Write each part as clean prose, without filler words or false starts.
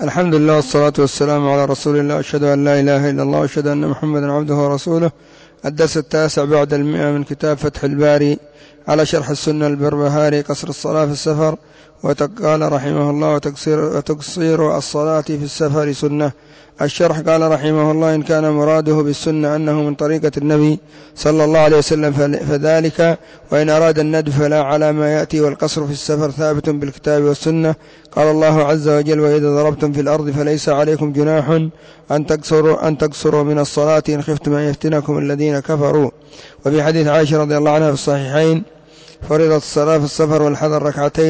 الحمد لله والصلاة والسلام على رسول الله، أشهد أن لا إله إلا الله وأشهد أن محمدا عبده ورسوله. الدرس 9 بعد 100 من كتاب فتح الباري على شرح السنة البربهاري، قصر الصلاة في السفر. وقال رحمه الله: وتقصير الصلاة في السفر سنة. الشرح قال رحمه الله: إن كان مراده بالسنة أنه من طريقة النبي صلى الله عليه وسلم فذلك، وإن أراد الندب فلا على ما يأتي. والقصر في السفر ثابت بالكتاب والسنة. قال الله عز وجل: وإذا ضربتم في الأرض فليس عليكم جناح أن تقصروا من الصلاة إن خفتم أن يفتنكم الذين كفروا. وفي حديث عائشة رضي الله عنها في الصحيحين: فرضت الصلاة في السفر والحضر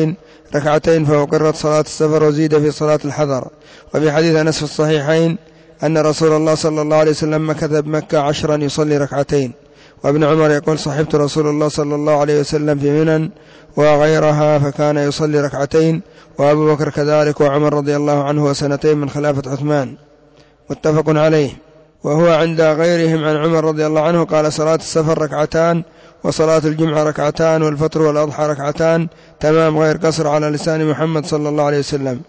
ركعتين فأقرت صلاة السفر وزيد في صلاة الحضر. وفي حديث أنس في الصحيحين أن رسول الله صلى الله عليه وسلم مكث بمكة 10 يصلي ركعتين. وابن عمر يقول: صحبت رسول الله صلى الله عليه وسلم في منى وغيرها فكان يصلي ركعتين، وأبو بكر كذلك، وعمر رضي الله عنه وسنتين من خلافة عثمان. متفق عليه. وهو عند غيرهم عن عمر رضي الله عنه قال: صلاة السفر ركعتان، وصلاة الجمعة ركعتان، والفطر والأضحى ركعتان تمام غير قصر على لسان محمد صلى الله عليه وسلم.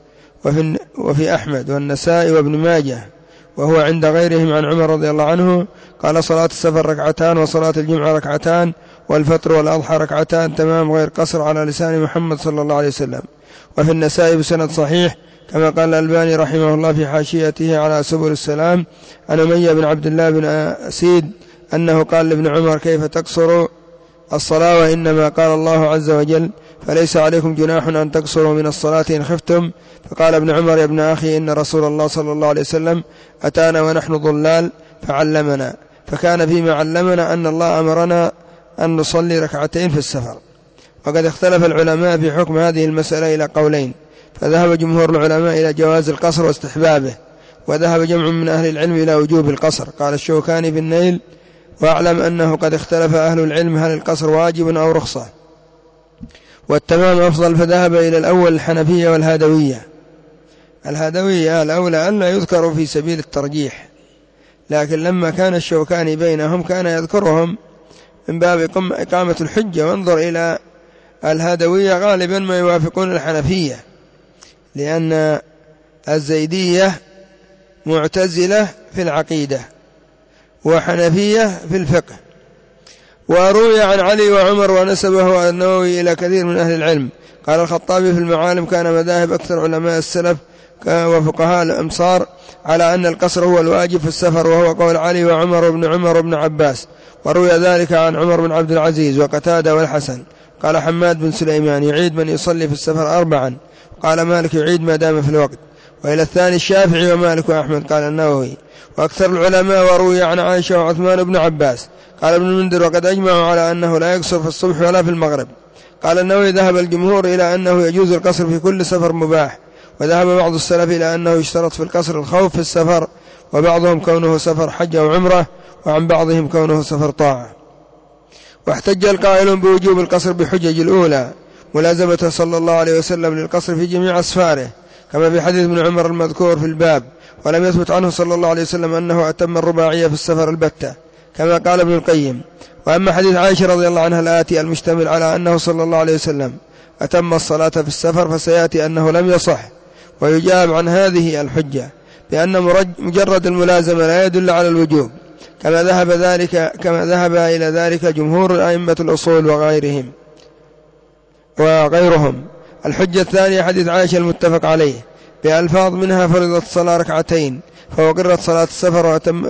وفي أحمد والنسائي وابن ماجه وهو عند غيرهم عن عمر رضي الله عنه قال: صلاة السفر ركعتان، وصلاة الجمعة ركعتان، والفطر والأضحى ركعتان تمام غير قصر على لسان محمد صلى الله عليه وسلم. وفي النسائي بسند صحيح كما قال الألباني رحمه الله في حاشيته على سبل السلام عن أمية بن عبد الله بن أسيد أنه قال لابن عمر: كيف تقصر الصلاة وإنما قال الله عز وجل: فليس عليكم جناح أن تقصروا من الصلاة إن خفتم. فقال ابن عمر: يا ابن أخي، إن رسول الله صلى الله عليه وسلم أتانا ونحن ضلال فعلمنا، فكان فيما علمنا أن الله أمرنا أن نصلي ركعتين في السفر. وقد اختلف العلماء في حكم هذه المسألة إلى قولين، فذهب جمهور العلماء إلى جواز القصر واستحبابه، وذهب جمع من أهل العلم إلى وجوب القصر. قال الشوكاني في النيل: واعلم أنه قد اختلف أهل العلم هل القصر واجب أو رخصة، والتمام أفضل. فذهب إلى الأول الحنفية والهادوية. الهادوية الأولى أن لا يذكروا في سبيل الترجيح، لكن لما كان الشوكاني بينهم كان يذكرهم من باب إقامة الحجة. وانظر إلى الهادوية غالبا ما يوافقون الحنفية، لأن الزيدية معتزلة في العقيدة وحنفية في الفقه. وروي عن علي وعمر ونسبه النووي إلى كثير من أهل العلم. قال الخطابي في المعالم: كان مذاهب أكثر علماء السلف وفقهاء الأمصار على أن القصر هو الواجب في السفر، وهو قول علي وعمر وابن عمر وابن عباس. وروي ذلك عن عمر بن عبد العزيز وقتادة والحسن. قال حماد بن سليمان: يعيد من يصلي في السفر 4. قال مالك: يعيد ما دام في الوقت. وإلى الثاني الشافعي ومالك وأحمد. قال النووي: وأكثر العلماء. وروي عن عائشة وعثمان بن عباس. قال ابن المنذر: وقد أجمعوا على أنه لا يقصر في الصبح ولا في المغرب. قال النووي: ذهب الجمهور إلى أنه يجوز القصر في كل سفر مباح. وذهب بعض السلف إلى أنه يشترط في القصر الخوف في السفر، وبعضهم كونه سفر حج أو عمرة، وعن بعضهم كونه سفر طاعة. واحتج القائلون بوجوب القصر بحجج الأولى: ملازمته صلى الله عليه وسلم للقصر في جميع أسفاره، كما في حديث ابن عمر المذكور في الباب. ولم يثبت عنه صلى الله عليه وسلم أنه أتم الرباعية في السفر البتة، كما قال ابن القيم. وأما حديث عائشة رضي الله عنها الآتي المشتمل على أنه صلى الله عليه وسلم أتم الصلاة في السفر، فسيأتي أنه لم يصح. ويجاب عن هذه الحجة بأن مجرد الملازمة لا يدل على الوجوب، كما ذهب إلى ذلك جمهور أئمة الأصول وغيرهم. الحجة الثانية حديث عائشة المتفق عليه بألفاظ منها: فرضت الصلاة ركعتين فأقرت صلاة السفر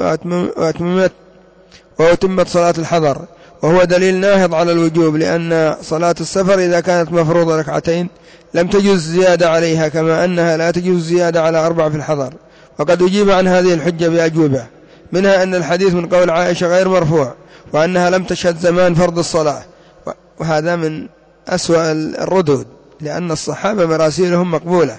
وأتمت صلاة الحضر، وهو دليل ناهض على الوجوب، لأن صلاة السفر إذا كانت مفروضة ركعتين لم تجوز زيادة عليها، كما أنها لا تجوز زيادة على 4 في الحضر. وقد أجيب عن هذه الحجة بأجوبة، منها أن الحديث من قول عائشة غير مرفوع، وأنها لم تشهد زمان فرض الصلاة، وهذا من أسوأ الردود، لأن الصحابة مراسيلهم مقبولة.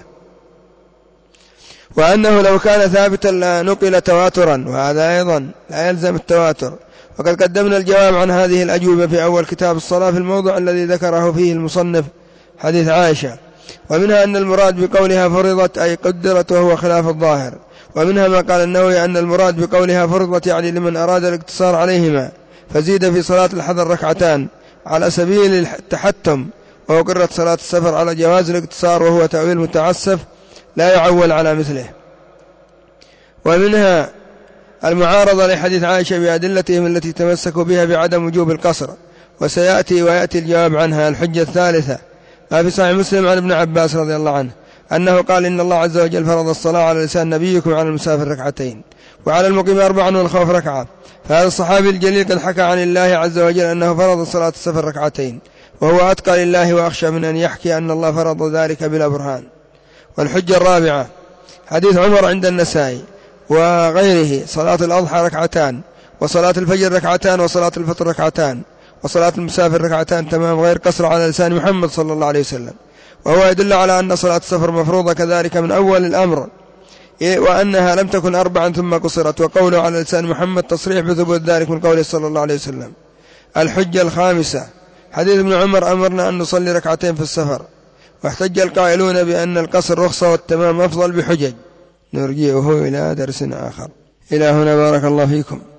وأنه لو كان ثابتا لنقل تواترا، وهذا أيضا لا يلزم التواتر. وقد قدمنا الجواب عن هذه الأجوبة في أول كتاب الصلاة في الموضع الذي ذكره فيه المصنف حديث عائشة. ومنها أن المراد بقولها فرضت أي قدرت، وهو خلاف الظاهر. ومنها ما قال النووي أن المراد بقولها فرضت يعني لمن أراد الاقتصار عليهما، فزيد في صلاة الحضر ركعتان على سبيل التحتم، وأقرت صلاة السفر على جواز الاقتصار، وهو تأويل متعسف لا يعول على مثله. ومنها المعارضة لحديث عائشة بأدلتهم التي تمسكوا بها بعدم وجوب القصر، ويأتي الجواب عنها. الحجة الثالثة ما في صحيح مسلم عن ابن عباس رضي الله عنه أنه قال إن الله عز وجل فرض الصلاة على لسان نبيكم على المسافر ركعتين وعلى المقيم 4 والخوف ركعة. فهذا الصحابي الجليل قد حكى عن الله عز وجل أنه فرض صلاة السفر ركعتين، وهو أتقى لله وأخشى من أن يحكي أن الله فرض ذلك بلا برهان. والحجة الرابعة حديث عمر عند النسائي وغيره صلاة الأضحى ركعتان، وصلاة الفجر ركعتان، وصلاة الفطر ركعتان، وصلاة المسافر ركعتان تمام غير قصر على لسان محمد صلى الله عليه وسلم. وهو يدل على أن صلاة السفر مفروضة كذلك من أول الأمر، وأنها لم تكن 4 ثم قصرت. وقوله على لسان محمد تصريح بثبوت ذلك من قوله صلى الله عليه وسلم. الحجة الخامسة حديث ابن عمر أمرنا أن نصلي ركعتين في السفر. واحتج القائلون بأن القصر رخصة والتمام أفضل بحجج. نرجعه إلى درس آخر. إلى هنا بارك الله فيكم.